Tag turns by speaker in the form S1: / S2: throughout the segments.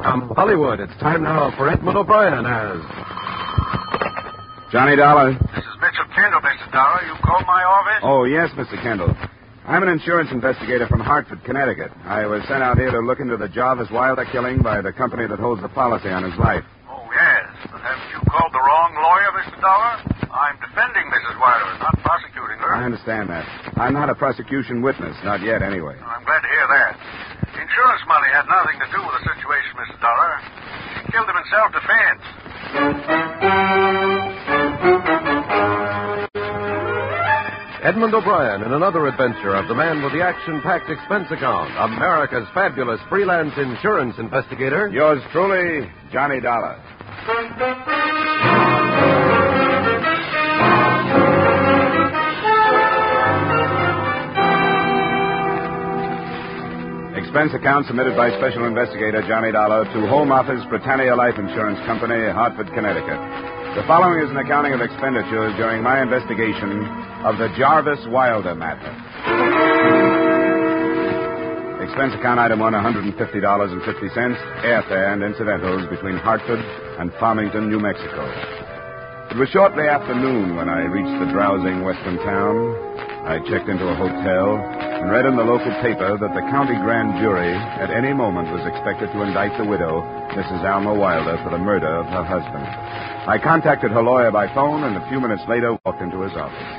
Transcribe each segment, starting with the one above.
S1: From Hollywood, it's time now for Edmund O'Brien as...
S2: Johnny Dollar.
S3: This is Mitchell Kendall, Mr. Dollar. You called my office?
S2: Oh, yes, Mr. Kendall. I'm an insurance investigator from Hartford, Connecticut. I was sent out here to look into the Jarvis Wilder killing by the company that holds the policy on his life.
S3: Oh, yes. But haven't you called the wrong lawyer, Mr. Dollar? I'm defending Mrs. Wilder, not prosecuting her.
S2: I understand that. I'm not a prosecution witness, not yet anyway.
S3: I'm glad to hear that. The insurance money had nothing to do with the situation, Mr. Dollar. She killed him in self-defense.
S1: Edmund O'Brien in another adventure of the man with the action-packed expense account, America's fabulous freelance insurance investigator.
S2: Yours truly, Johnny Dollar. Expense account submitted by Special Investigator Johnny Dollar to Home Office, Britannia Life Insurance Company, Hartford, Connecticut. The following is an accounting of expenditures during my investigation of the Jarvis Wilder matter. Expense account item 1, $150.50, airfare and incidentals between Hartford and Farmington, New Mexico. It was shortly after noon when I reached the drowsing western town. I checked into a hotel and read in the local paper that the county grand jury at any moment was expected to indict the widow, Mrs. Alma Wilder, for the murder of her husband. I contacted her lawyer by phone and a few minutes later walked into his office.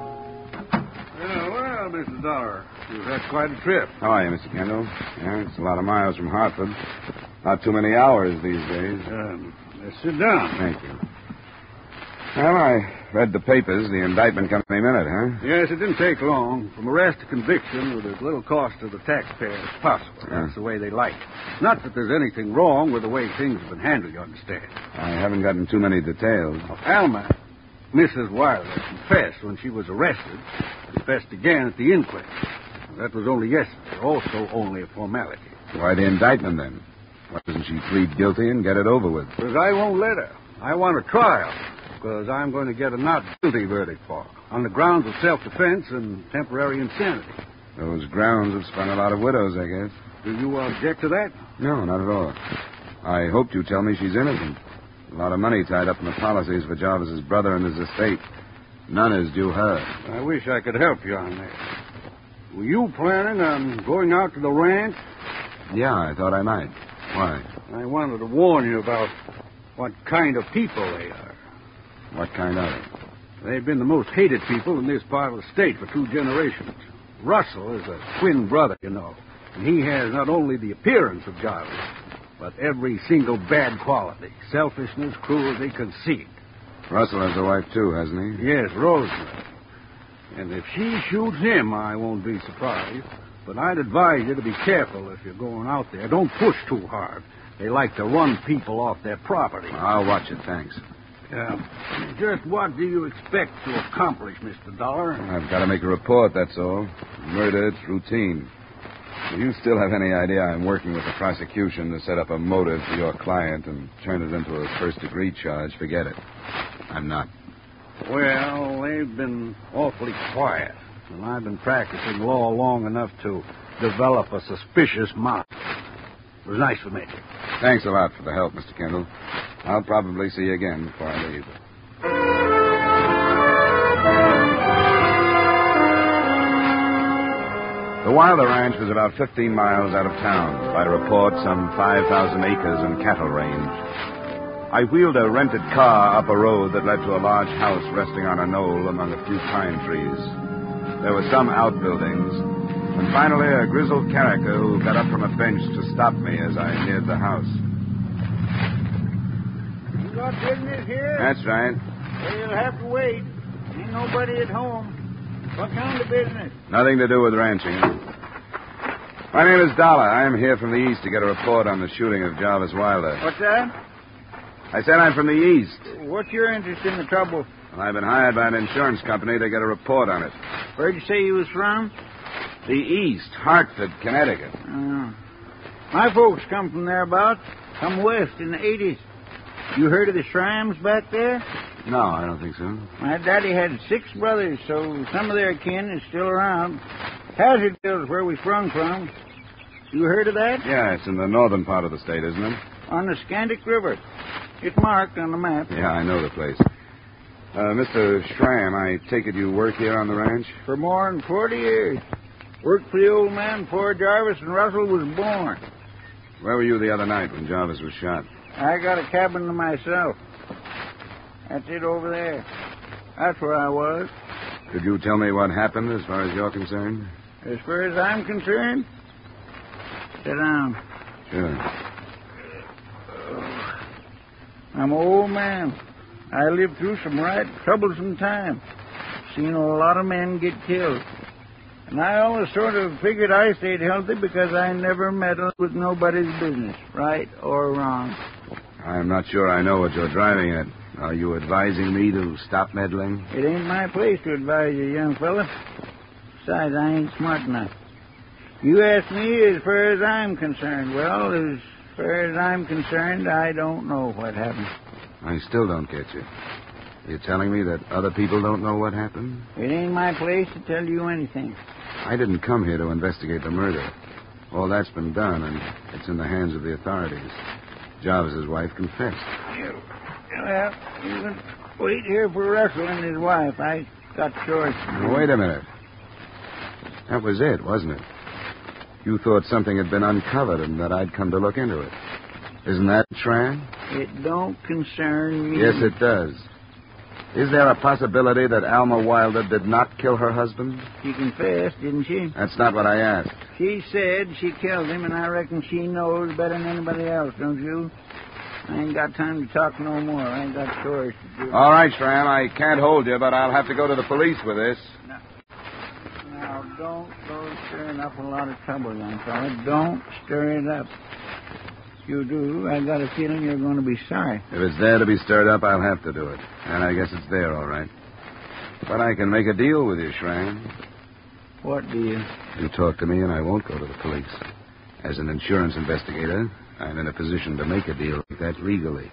S4: Well, Mr. Dollar, you've had quite a trip.
S2: How are you, Mr. Kendall? Yeah, it's a lot of miles from Hartford. Not too many hours these days.
S4: Let's sit down.
S2: Thank you. Well, I read the papers. The indictment come any minute, huh?
S4: Yes, it didn't take long. From arrest to conviction with as little cost to the taxpayer as possible. That's the way they like it. Not that there's anything wrong with the way things have been handled, you understand.
S2: I haven't gotten too many details.
S4: Alma, Mrs. Wilder, confessed when she was arrested. Confessed again at the inquest. That was only yesterday. Also only a formality.
S2: Why the indictment, then? Why doesn't she plead guilty and get it over with?
S4: Because I won't let her. I want a trial. Because I'm going to get a not guilty verdict for her. On the grounds of self-defense and temporary insanity.
S2: Those grounds have spun a lot of widows, I guess.
S4: Do you object to that?
S2: No, not at all. I hoped you'd tell me she's innocent. A lot of money tied up in the policies for Jarvis's brother and his estate. None is due her.
S4: I wish I could help you on that. Were you planning on going out to the ranch?
S2: Yeah, I thought I might. Why?
S4: I wanted to warn you about what kind of people they are.
S2: What kind of?
S4: They've been the most hated people in this part of the state for 2 generations. Russell is a twin brother, you know. And he has not only the appearance of Jarvis, but every single bad quality. Selfishness, cruelty, conceit.
S2: Russell has a wife, too, hasn't he?
S4: Yes, Rosemary. And if she shoots him, I won't be surprised. But I'd advise you to be careful if you're going out there. Don't push too hard. They like to run people off their property.
S2: I'll watch it, thanks.
S4: Just what do you expect to accomplish, Mr. Dollar?
S2: I've got to make a report, that's all. Murder, it's routine. If you still have any idea I'm working with the prosecution to set up a motive for your client and turn it into a first-degree charge, forget it. I'm not.
S4: Well, they've been awfully quiet, and I've been practicing law long enough to develop a suspicious mind. It was nice to meet you.
S2: Thanks a lot for the help, Mr. Kendall. I'll probably see you again before I leave. The Wilder Ranch was about 15 miles out of town. By report, some 5,000 acres and cattle range. I wheeled a rented car up a road that led to a large house resting on a knoll among a few pine trees. There were some outbuildings, and finally a grizzled character who got up from a bench to stop me as I neared the house.
S5: You got business here?
S2: That's right.
S5: Well, you'll have to wait. Ain't nobody at home. What kind of business?
S2: Nothing to do with ranching. My name is Dollar. I'm here from the east to get a report on the shooting of Jarvis Wilder.
S5: What's that?
S2: I said I'm from the east.
S5: What's your interest in the trouble?
S2: And I've been hired by an insurance company to get a report on it.
S5: Where'd you say you was from?
S2: The east, Hartford, Connecticut.
S5: My folks come from thereabouts. Come west in the 80s. You heard of the Shrimes back there?
S2: No, I don't think so.
S5: My daddy had 6 brothers, so some of their kin is still around. Hazardville is where we sprung from. You heard of that?
S2: Yeah, it's in the northern part of the state, isn't it?
S5: On the Scandic River. It's marked on the map.
S2: Yeah, I know the place. Mr. Schramm, I take it you work here on the ranch?
S5: For more than 40 years. Worked for the old man before Jarvis and Russell was born.
S2: Where were you the other night when Jarvis was shot?
S5: I got a cabin to myself. That's it over there. That's where I was.
S2: Could you tell me what happened as far as you're concerned?
S5: As far as I'm concerned, sit down.
S2: Sure.
S5: I'm an old man. I lived through some right troublesome times. Seen a lot of men get killed. And I always sort of figured I stayed healthy because I never meddled with nobody's business, right or wrong.
S2: I'm not sure I know what you're driving at. Are you advising me to stop meddling?
S5: It ain't my place to advise you, young fella. Besides, I ain't smart enough. You ask me as far as I'm concerned. Well, as far as I'm concerned, I don't know what happened.
S2: I still don't get you. You're telling me that other people don't know what happened?
S5: It ain't my place to tell you anything.
S2: I didn't come here to investigate the murder. All that's been done, and it's in the hands of the authorities. Jarvis's wife confessed.
S5: Well, you can wait here for Russell and his wife. I got chores to do.
S2: Wait a minute. That was it, wasn't it? You thought something had been uncovered and that I'd come to look into it. Isn't that, Tran?
S5: It don't concern me.
S2: Yes, it does. Is there a possibility that Alma Wilder did not kill her husband?
S5: She confessed, didn't she?
S2: That's not what I asked.
S5: She said she killed him, and I reckon she knows better than anybody else, don't you? I ain't got time to talk no more. I ain't got chores to do.
S2: All right, Schramm, I can't hold you, but I'll have to go to the police with this.
S5: Now, don't go stirring up a lot of trouble, young fella. Don't stir it up. If you do, I got a feeling you're going to be sorry.
S2: If it's there to be stirred up, I'll have to do it. And I guess it's there, all right. But I can make a deal with you, Schramm.
S5: What deal?
S2: You talk to me and I won't go to the police. As an insurance investigator, I'm in a position to make a deal like that legally.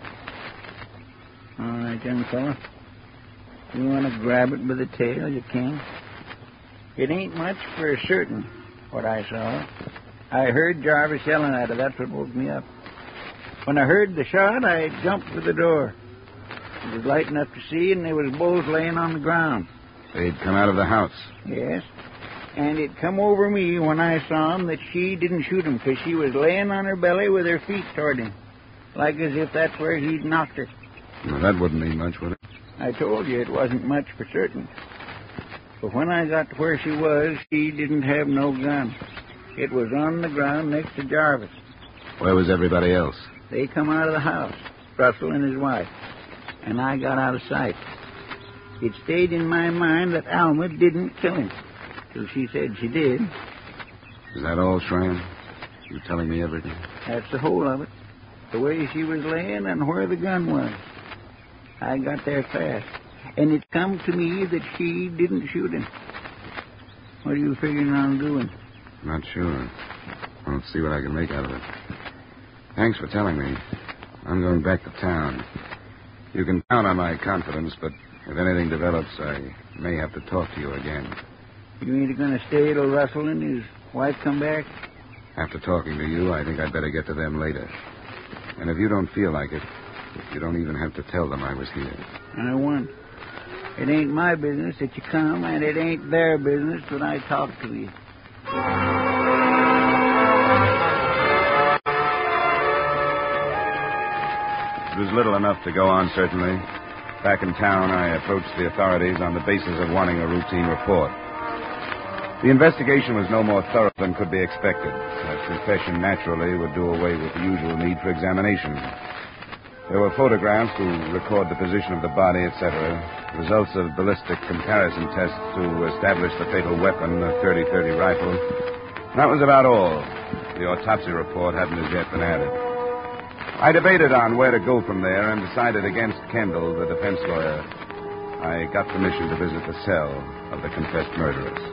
S5: All right, young fella. You want to grab it by the tail, you can. It ain't much for certain, what I saw. I heard Jarvis yelling at her. That's what woke me up. When I heard the shot, I jumped for the door. It was light enough to see, and they was both laying on the ground.
S2: They'd come out of the house.
S5: Yes. And it come over me when I saw him that she didn't shoot him because she was laying on her belly with her feet toward him, like as if that's where he'd knocked her.
S2: Well, that wouldn't mean much, would it?
S5: I told you it wasn't much for certain. But when I got to where she was, she didn't have no gun. It was on the ground next to Jarvis.
S2: Where was everybody else?
S5: They come out of the house, Russell and his wife, and I got out of sight. It stayed in my mind that Alma didn't kill him, till she said she did.
S2: Is that all, Schramm? You telling me everything?
S5: That's the whole of it. The way she was laying and where the gun was. I got there fast, and it come to me that she didn't shoot him. What are you figuring on doing?
S2: Not sure. I'll see what I can make out of it. Thanks for telling me. I'm going back to town. You can count on my confidence, but if anything develops, I may have to talk to you again.
S5: You ain't going to stay till Russell and his wife come back?
S2: After talking to you, I think I'd better get to them later. And if you don't feel like it, you don't even have to tell them I was here.
S5: I won't. It ain't my business that you come, and it ain't their business that I talk to you.
S2: It was little enough to go on, certainly. Back in town, I approached the authorities on the basis of wanting a routine report. The investigation was no more thorough than could be expected. A confession naturally would do away with the usual need for examination. There were photographs to record the position of the body, etc. Results of ballistic comparison tests to establish the fatal weapon, a .30-30 rifle. That was about all. The autopsy report hadn't as yet been added. I debated on where to go from there and decided against Kendall, the defense lawyer. I got permission to visit the cell of the confessed murderers.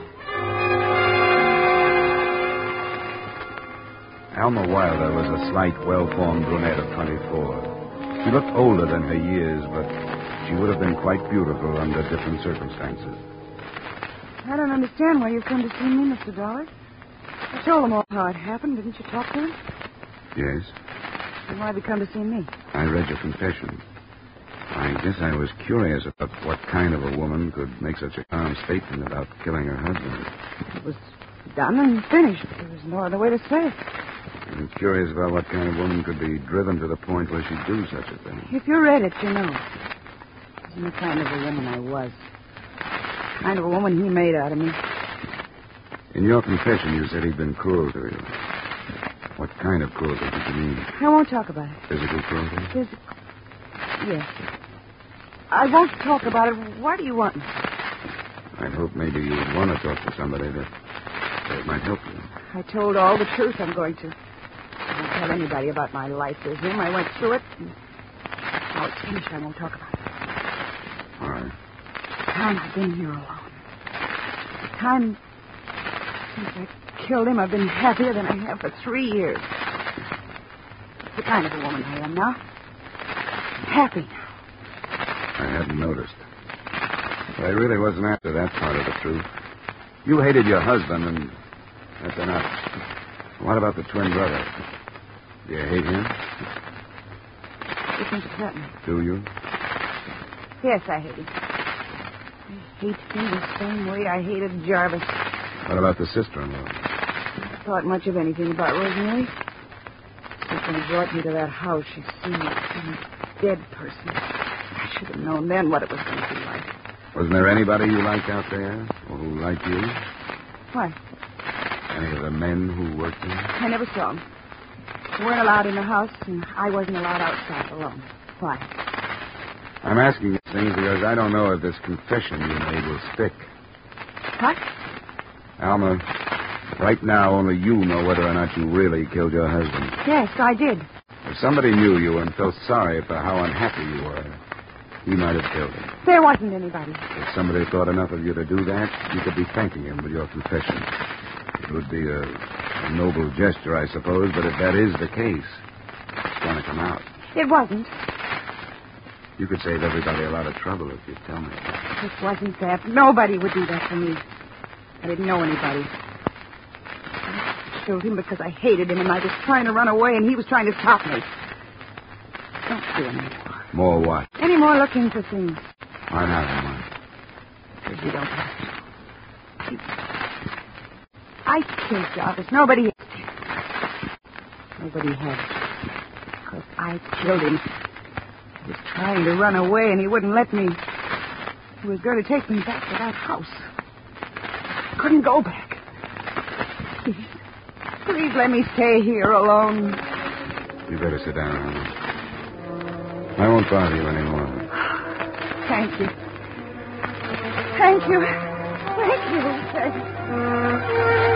S2: Alma Wilder was a slight, well-formed brunette of 24. She looked older than her years, but she would have been quite beautiful under different circumstances.
S6: I don't understand why you've come to see me, Mr. Dollar. You told him all how it happened, didn't you talk to him?
S2: Yes.
S6: Then why'd he come to see me?
S2: I read your confession. I guess I was curious about what kind of a woman could make such a calm statement about killing her husband.
S6: It was done and finished. There was no other way to say it.
S2: I'm curious about what kind of woman could be driven to the point where she'd do such a thing.
S6: If you read it, you know. It wasn't the kind of a woman I was. The kind of a woman he made out of me.
S2: In your confession, you said he'd been cruel to you. What kind of cruelty did you mean?
S6: I won't talk about it.
S2: Physical cruelty?
S6: Yes. I won't talk about it. Why do you want me?
S2: I'd hope maybe you would want to talk to somebody that might help you.
S6: I told all the truth I'm going to. I won't tell anybody about my life with him. I went through it. And now it's finished. I won't talk about it.
S2: All right.
S6: The time I've been here alone. The time since I killed him, I've been happier than I have for 3 years. It's the kind of a woman I am now. I'm happy now.
S2: I hadn't noticed. But I really wasn't after that part of the truth. You hated your husband, and that's enough. What about the twin brother? Do you hate him?
S6: You think it's happening?
S2: Do you?
S6: Yes, I hate him. I hate him the same way I hated Jarvis.
S2: What about the sister-in-law?
S6: I thought much of anything about Rosemary. Since when he brought me to that house, she seemed like some dead person. I should have known then what it was going to be like.
S2: Wasn't there anybody you liked out there? Or who liked you?
S6: Why?
S2: Any of the men who worked there?
S6: I never saw him. We weren't allowed in the house, and I wasn't allowed outside alone. Why?
S2: I'm asking these things because I don't know if this confession you made will stick.
S6: What?
S2: Alma, right now only you know whether or not you really killed your husband.
S6: Yes, I did.
S2: If somebody knew you and felt sorry for how unhappy you were, he might have killed him.
S6: There wasn't anybody.
S2: If somebody thought enough of you to do that, you could be thanking him with your confession. It would be a noble gesture, I suppose, but if that is the case, it's going to come out.
S6: It wasn't.
S2: You could save everybody a lot of trouble if you'd tell me.
S6: It wasn't that. Nobody would do that for me. I didn't know anybody. I killed him because I hated him, and I was trying to run away, and he was trying to stop me. Don't do it anymore.
S2: More what?
S6: Any more looking for things.
S2: Why not, Alma?
S6: Because you don't have to. I killed Jarvis. Nobody else did. Nobody had. Because I killed him. I was trying to run away, and he wouldn't let me. He was going to take me back to that house. I couldn't go back. Please let me stay here alone.
S2: You better sit down, Alma. I won't bother you anymore.
S6: Thank you. Thank you. Thank you. Thank you.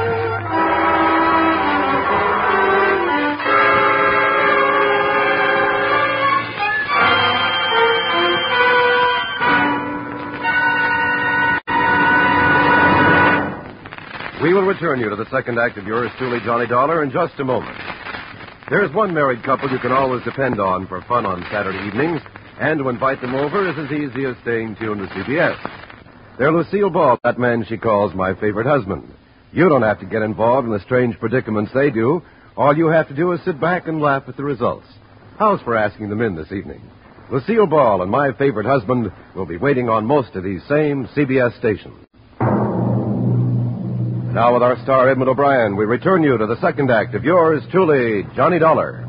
S1: We will return you to the second act of yours truly, Johnny Dollar, in just a moment. There's one married couple you can always depend on for fun on Saturday evenings, and to invite them over is as easy as staying tuned to CBS. They're Lucille Ball, that man she calls my favorite husband. You don't have to get involved in the strange predicaments they do. All you have to do is sit back and laugh at the results. How's for asking them in this evening? Lucille Ball and my favorite husband will be waiting on most of these same CBS stations. Now, with our star, Edmund O'Brien, we return you to the second act of yours truly, Johnny Dollar.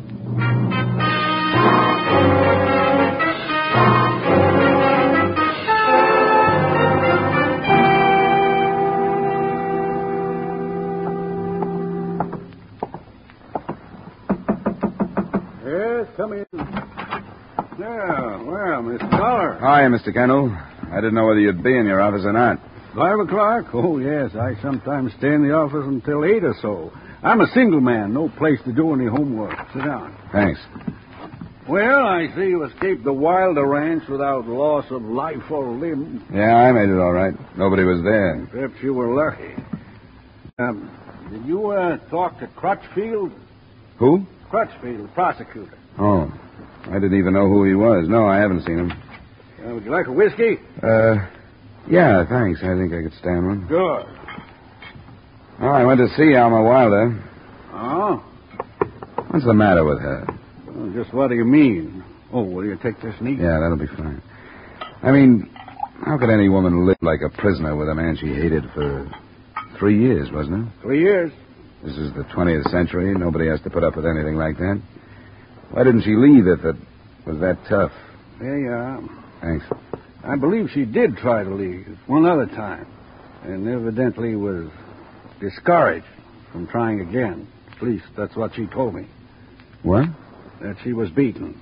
S4: Yes, come in. Yeah, well, Mr. Dollar.
S2: Hi, Mr. Kendall. I didn't know whether you'd be in your office or not.
S4: 5 o'clock? Oh, yes. I sometimes stay in the office until 8 or so. I'm a single man. No place to do any homework. Sit down.
S2: Thanks.
S4: Well, I see you escaped the Wilder Ranch without loss of life or limb.
S2: Yeah, I made it all right. Nobody was there.
S4: Perhaps you were lucky. Did you talk to Crutchfield?
S2: Who?
S4: Crutchfield, the prosecutor.
S2: Oh, I didn't even know who he was. No, I haven't seen him.
S4: Would you like a whiskey?
S2: Yeah, thanks. I think I could stand one.
S4: Good.
S2: Oh, I went to see Alma Wilder.
S4: Oh?
S2: What's the matter with her?
S4: Well, just what do you mean? Oh, will you take this neat?
S2: Yeah, that'll be fine. I mean, how could any woman live like a prisoner with a man she hated for 3 years, wasn't it?
S4: 3 years.
S2: This is the 20th century. Nobody has to put up with anything like that. Why didn't she leave if it was that tough?
S4: There you are.
S2: Thanks.
S4: I believe she did try to leave one other time, and evidently was discouraged from trying again. At least that's what she told me,
S2: What?
S4: that she was beaten.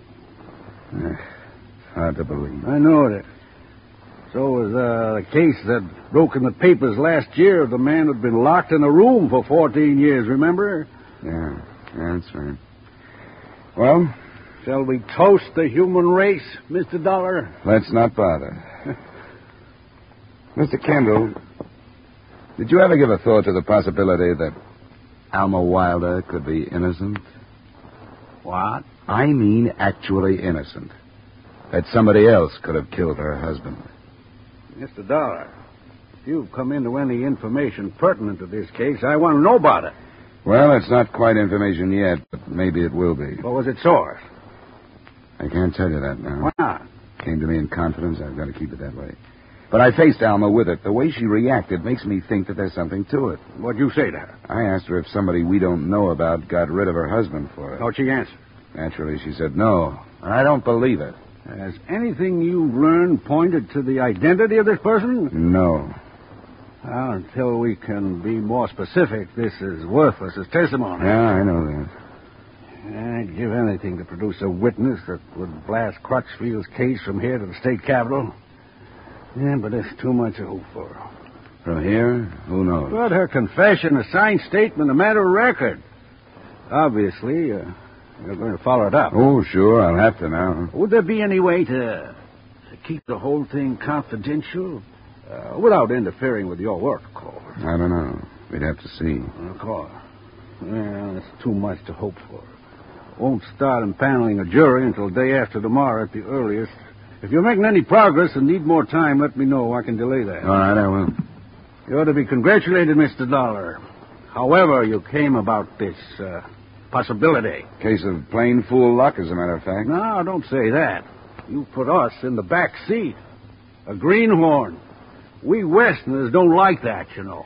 S2: Hard to believe.
S4: I know that. So was the case that broke in the papers last year of the man who'd been locked in a room for 14 years, remember?
S2: Yeah, that's right. Well,
S4: Shall we toast the human race, Mr. Dollar?
S2: let's not bother. Mr. Kendall, did you ever give a thought to the possibility that Alma Wilder could be innocent?
S4: What?
S2: I mean actually innocent. That somebody else could have killed her husband.
S4: Mr. Dollar, if you've come into any information pertinent to this case, I want to know about it.
S2: Well, it's not quite information yet, but maybe it will be.
S4: What was its source?
S2: I can't tell you that now.
S4: Why not?
S2: Came to me in confidence. I've got to keep it that way. But I faced Alma with it. The way she reacted makes me think that there's something to it.
S4: What'd you say to her?
S2: I asked her if somebody we don't know about got rid of her husband for her.
S4: How'd she answer?
S2: Naturally, she said no. I don't believe it.
S4: Has anything you've learned pointed to the identity of this person?
S2: No.
S4: Well, until we can be more specific, this is worthless as testimony.
S2: Yeah, I know that.
S4: I'd give anything to produce a witness that would blast Crutchfield's case from here to the state capitol. Yeah, but it's too much to hope for.
S2: From here, who knows?
S4: But her confession, a signed statement, a matter of record. Obviously, you're going to follow it up.
S2: Oh, sure, I'll have to now.
S4: Would there be any way to keep the whole thing confidential? Without interfering with your work, of course.
S2: I don't know. We'd have to see.
S4: Of course. Well, it's too much to hope for. Won't start impaneling a jury until day after tomorrow at the earliest. If you're making any progress and need more time, let me know. I can delay that.
S2: All right, I will.
S4: You ought to be congratulated, Mr. Dollar. However you came about this possibility.
S2: Case of plain fool luck, as a matter of fact.
S4: No, don't say that. You put us in the back seat. A greenhorn. We Westerners don't like that, you know.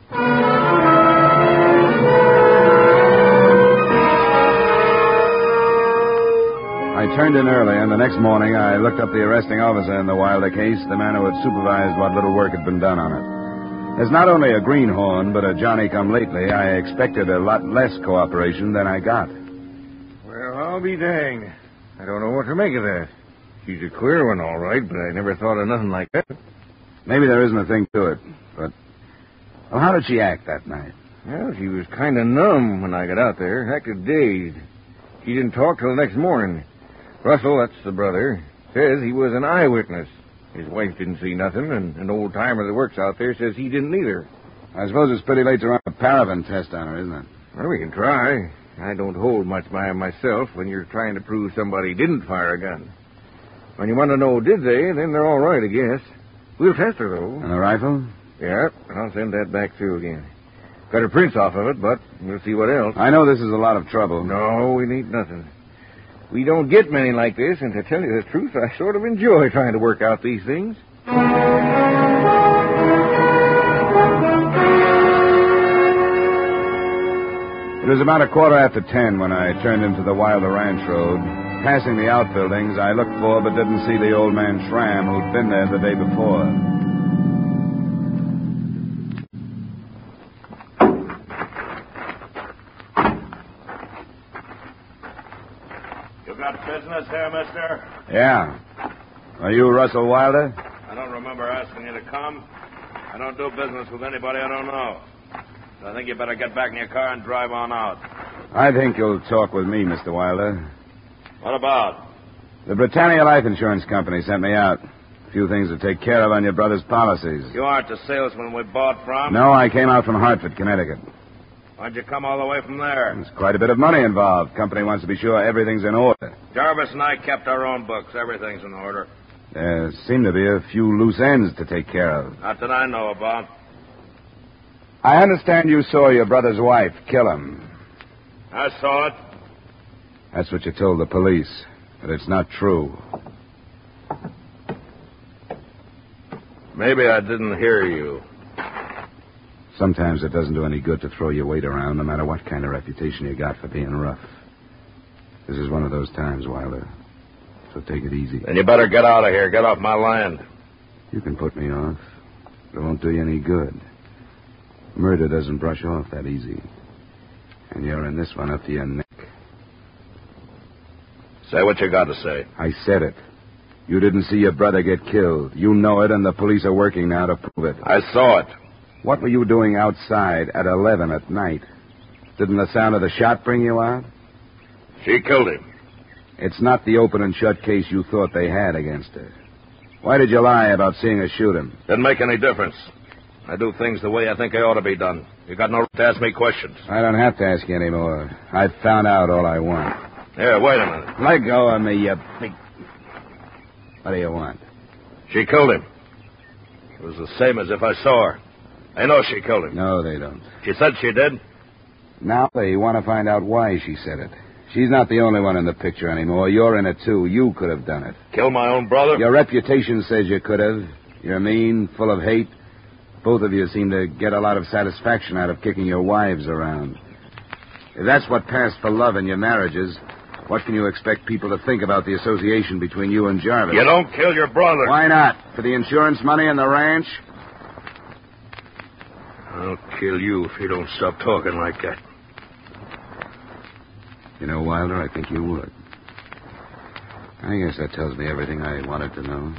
S2: I turned in early, and the next morning I looked up the arresting officer in the Wilder case, the man who had supervised what little work had been done on it. As not only a greenhorn, but a Johnny-come-lately, I expected a lot less cooperation than I got.
S7: Well, I'll be danged. I don't know what to make of that. She's a queer one, all right, but I never thought of nothing like that.
S2: Maybe there isn't a thing to it, but... Well, how did she act that night?
S7: Well, she was kind of numb when I got out there, acted dazed. She didn't talk till the next morning. Russell, that's the brother, says he was an eyewitness. His wife didn't see nothing, and an old-timer that works out there says he didn't either.
S2: I suppose it's pretty late to run a paraffin test on her, isn't it?
S7: Well, we can try. I don't hold much by 'em myself when you're trying to prove somebody didn't fire a gun. When you want to know did they, then they're all right, I guess. We'll test her, though.
S2: And the rifle?
S7: Yeah, I'll send that back through again. Got her prints off of it, but we'll see what else.
S2: I know this is a lot of trouble.
S7: No, we need nothing. We don't get many like this, and to tell you the truth, I sort of enjoy trying to work out these things.
S2: It was about 10:15 when I turned into the Wilder Ranch Road. Passing the outbuildings, I looked for but didn't see the old man Schramm who'd been there the day before.
S8: You got business here, mister?
S2: Yeah. Are you Russell Wilder?
S8: I don't remember asking you to come. I don't do business with anybody I don't know. So I think you better get back in your car and drive on out.
S2: I think you'll talk with me, Mr. Wilder.
S8: What about?
S2: The Britannia Life Insurance Company sent me out. A few things to take care of on your brother's policies.
S8: You aren't the salesman we bought from?
S2: No, I came out from Hartford, Connecticut.
S8: Why'd you come all the way from there?
S2: There's quite a bit of money involved. Company wants to be sure everything's in order.
S8: Jarvis and I kept our own books. Everything's in order.
S2: There seem to be a few loose ends to take care of.
S8: Not that I know about.
S2: I understand you saw your brother's wife kill him.
S8: I saw it.
S2: That's what you told the police, but it's not true.
S8: Maybe I didn't hear you.
S2: Sometimes it doesn't do any good to throw your weight around, no matter what kind of reputation you got for being rough. This is one of those times, Wilder. So take it easy.
S8: Then you better get out of here. Get off my land.
S2: You can put me off. It won't do you any good. Murder doesn't brush off that easy. And you're in this one up to your neck.
S8: Say what you got to say.
S2: I said it. You didn't see your brother get killed. You know it, and the police are working now to prove it.
S8: I saw it.
S2: What were you doing outside at 11 at night? Didn't the sound of the shot bring you out?
S8: She killed him.
S2: It's not the open and shut case you thought they had against her. Why did you lie about seeing her shoot him?
S8: Didn't make any difference. I do things the way I think they ought to be done. You got no right to ask me questions.
S2: I don't have to ask you anymore. I've found out all I want.
S8: Here, wait a minute.
S2: Let go of me, you big... What do you want?
S8: She killed him. It was the same as if I saw her. They know she killed him.
S2: No, they don't.
S8: She said she did.
S2: Now they want to find out why she said it. She's not the only one in the picture anymore. You're in it, too. You could have done it.
S8: Kill my own brother?
S2: Your reputation says you could have. You're mean, full of hate. Both of you seem to get a lot of satisfaction out of kicking your wives around. If that's what passed for love in your marriages, what can you expect people to think about the association between you and Jarvis?
S8: You don't kill your brother.
S2: Why not? For the insurance money and the ranch?
S8: I'll kill you if you don't stop talking like that.
S2: You know, Wilder, I think you would. I guess that tells me everything I wanted to know.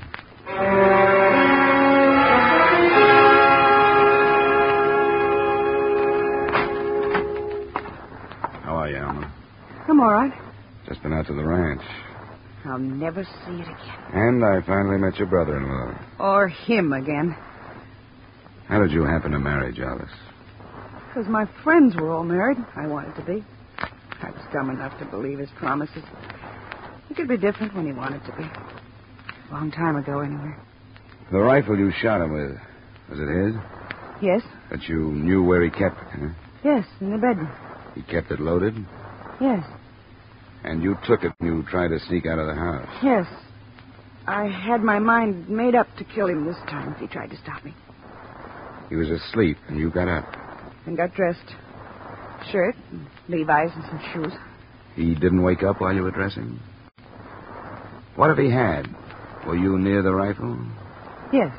S2: How are you, Alma?
S6: I'm all right.
S2: Just been out to the ranch.
S6: I'll never see it again.
S2: And I finally met your brother-in-law.
S6: Or him again.
S2: How did you happen to marry Jarvis?
S6: Because my friends were all married. I wanted to be. I was dumb enough to believe his promises. He could be different when he wanted to be. A long time ago, anyway.
S2: The rifle you shot him with, was it his?
S6: Yes?
S2: But you knew where he kept it, huh?
S6: Yes, in the bedroom.
S2: He kept it loaded?
S6: Yes.
S2: And you took it when you tried to sneak out of the house?
S6: Yes. I had my mind made up to kill him this time if he tried to stop me.
S2: He was asleep, and you got up.
S6: And got dressed. Shirt, and Levi's, and some shoes.
S2: He didn't wake up while you were dressing? What if he had? Were you near the rifle?
S6: Yes.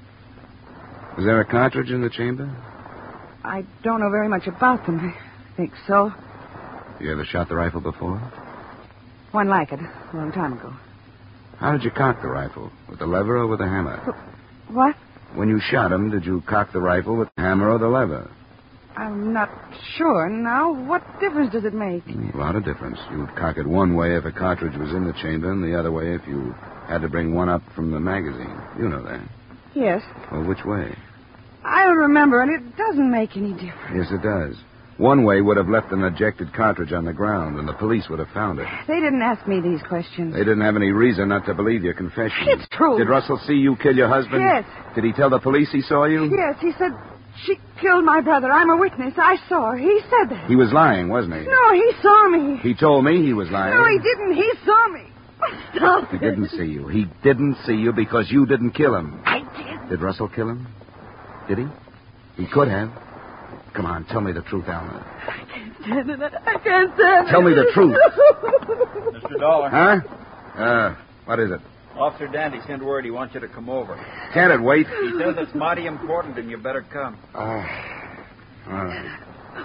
S2: Was there a cartridge in the chamber?
S6: I don't know very much about them. I think so.
S2: You ever shot the rifle before?
S6: One like it, a long time ago.
S2: How did you cock the rifle? With the lever or with the hammer?
S6: What?
S2: When you shot him, did you cock the rifle with the hammer or the lever?
S6: I'm not sure now. What difference does it make?
S2: A lot of difference. You'd cock it one way if a cartridge was in the chamber, and the other way if you had to bring one up from the magazine. You know that.
S6: Yes.
S2: Well, which way?
S6: I don't remember, and it doesn't make any difference.
S2: Yes, it does. One way would have left an ejected cartridge on the ground, and the police would have found it.
S6: They didn't ask me these questions.
S2: They didn't have any reason not to believe your confession.
S6: It's true.
S2: Did Russell see you kill your husband?
S6: Yes.
S2: Did he tell the police he saw you?
S6: Yes, he said she killed my brother. I'm a witness. I saw her. He said that.
S2: He was lying, wasn't he?
S6: No, he saw me.
S2: He told me he was lying.
S6: No, he didn't. He saw me. Stop
S2: He
S6: it.
S2: didn't see you. He didn't see you because you didn't kill him.
S6: I did.
S2: Did Russell kill him? Did he? He could have. Come on, tell me the truth, Alma.
S6: I can't stand it. I can't stand it.
S2: Tell me the truth.
S9: Mr. Dollar.
S2: Huh? What is it?
S9: Officer Dandy sent word he wants you to come over.
S2: Can't it wait?
S9: He says it's mighty important and you better come.
S2: All right.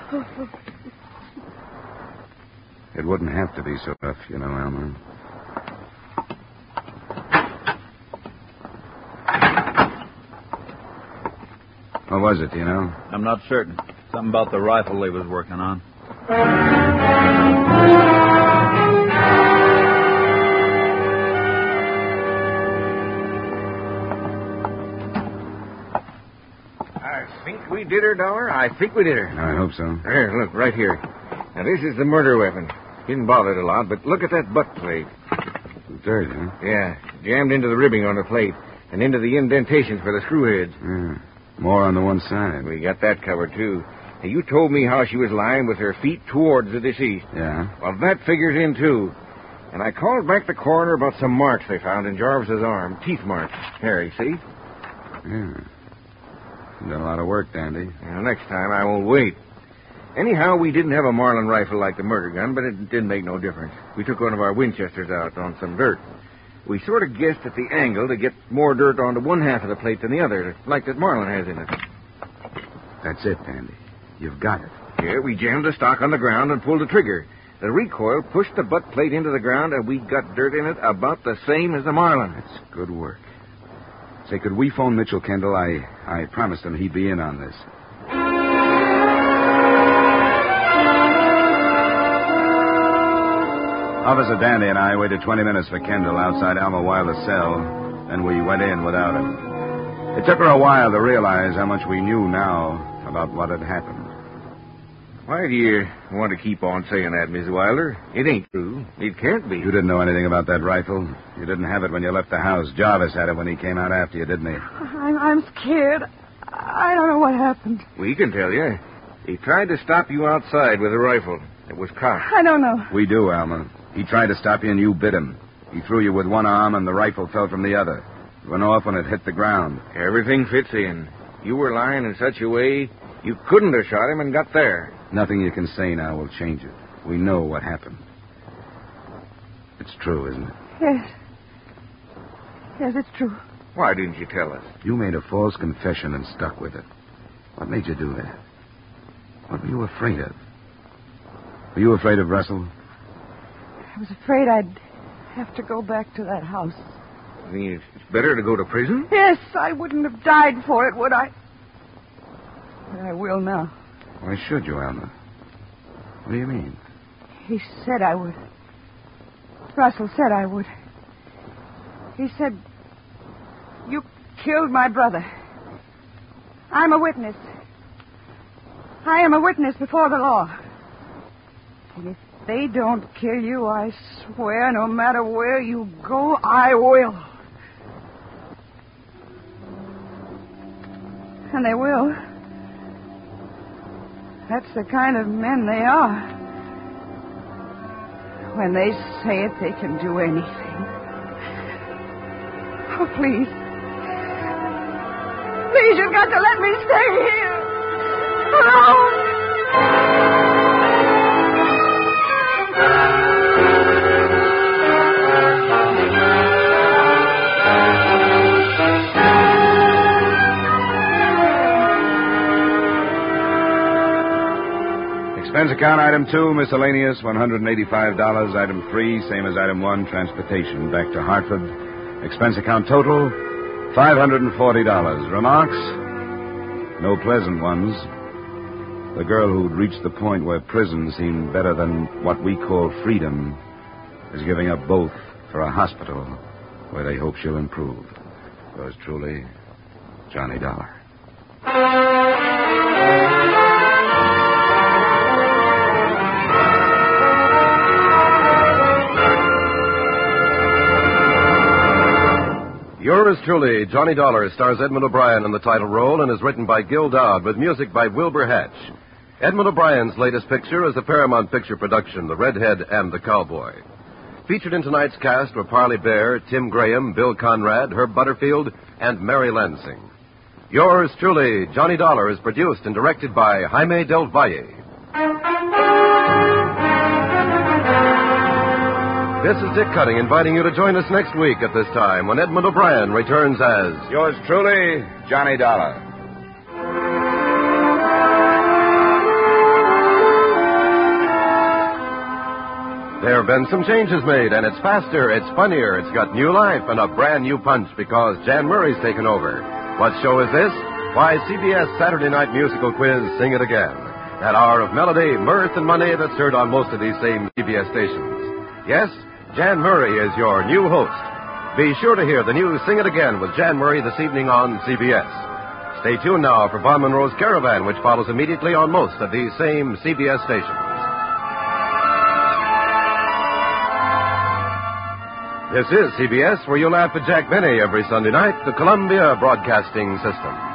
S2: It wouldn't have to be so rough, you know, Alma. What was it, do you know?
S9: I'm not certain. Something about the rifle they was working on.
S7: I think we did her, Dollar. I think we did her.
S2: I hope so.
S7: Here, look, right here. Now, this is the murder weapon. Didn't bother it a lot, but look at that butt plate.
S2: Dirt, huh?
S7: Yeah, jammed into the ribbing on the plate and into the indentations for the screw heads.
S2: Yeah. More on the one side.
S7: We got that covered, too. Now, you told me how she was lying with her feet towards the deceased.
S2: Yeah?
S7: Well, that figures in, too. And I called back the coroner about some marks they found in Jarvis's arm. Teeth marks. Harry, see?
S2: Yeah. You've done a lot of work, Dandy.
S7: Now, next time I won't wait. Anyhow, we didn't have a Marlin rifle like the murder gun, but it didn't make no difference. We took one of our Winchesters out on some dirt. We sort of guessed at the angle to get more dirt onto one half of the plate than the other, like that Marlin has in it.
S2: That's it, Dandy. You've got it.
S7: Yeah, we jammed the stock on the ground and pulled the trigger. The recoil pushed the butt plate into the ground, and we got dirt in it about the same as the Marlin.
S2: That's good work. Say, could we phone Mitchell Kendall? I promised him he'd be in on this. Officer Dandy and I waited 20 minutes for Kendall outside Alma Wilder's cell. Then we went in without him. It took her a while to realize how much we knew now about what had happened.
S7: Why do you want to keep on saying that, Miss Wilder? It ain't true. It can't be.
S2: You didn't know anything about that rifle. You didn't have it when you left the house. Jarvis had it when he came out after you, didn't he?
S6: I'm scared. I don't know what happened.
S7: We can tell you. He tried to stop you outside with a rifle. It was cocked.
S6: I don't know.
S2: We do, Alma. He tried to stop you and you bit him. He threw you with one arm and the rifle fell from the other. It went off when it hit the ground.
S7: Everything fits in. You were lying in such a way you couldn't have shot him and got there.
S2: Nothing you can say now will change it. We know what happened. It's true, isn't it?
S6: Yes. Yes, it's true.
S7: Why didn't you tell us?
S2: You made a false confession and stuck with it. What made you do that? What were you afraid of? Were you afraid of Russell?
S6: I was afraid I'd have to go back to that house.
S7: I mean, it's better to go to prison?
S6: Yes, I wouldn't have died for it, would I? But I will now.
S2: Why should you, Alma? What do you mean?
S6: He said I would. Russell said I would. He said, you killed my brother. I'm a witness. I am a witness before the law. And if they don't kill you, I swear, no matter where you go, I will. And they will. That's the kind of men they are. When they say it, they can do anything. Oh, please. Please, you've got to let me stay here. Alone.
S2: Expense account item 2, miscellaneous, $185. Item 3, same as item 1, transportation back to Hartford. Expense account total, $540. Remarks? No pleasant ones. The girl who'd reached the point where prison seemed better than what we call freedom is giving up both for a hospital where they hope she'll improve. Yours truly, Johnny Dollar.
S1: Yours truly, Johnny Dollar, stars Edmund O'Brien in the title role and is written by Gil Doud with music by Wilbur Hatch. Edmund O'Brien's latest picture is a Paramount Picture production, The Redhead and the Cowboy. Featured in tonight's cast were Parley Bear, Tim Graham, Bill Conrad, Herb Butterfield, and Mary Lansing. Yours truly, Johnny Dollar, is produced and directed by Jaime Del Valle. This is Dick Cutting inviting you to join us next week at this time when Edmund O'Brien returns as...
S2: Yours truly, Johnny Dollar.
S1: There have been some changes made, and it's faster, it's funnier, it's got new life and a brand new punch because Jan Murray's taken over. What show is this? Why, CBS Saturday Night Musical Quiz, Sing It Again. That hour of melody, mirth, and money that's heard on most of these same CBS stations. Yes, Jan Murray is your new host. Be sure to hear the new Sing It Again with Jan Murray this evening on CBS. Stay tuned now for Von Monroe's Caravan, which follows immediately on most of these same CBS stations. This is CBS, where you laugh at Jack Benny every Sunday night, the Columbia Broadcasting System.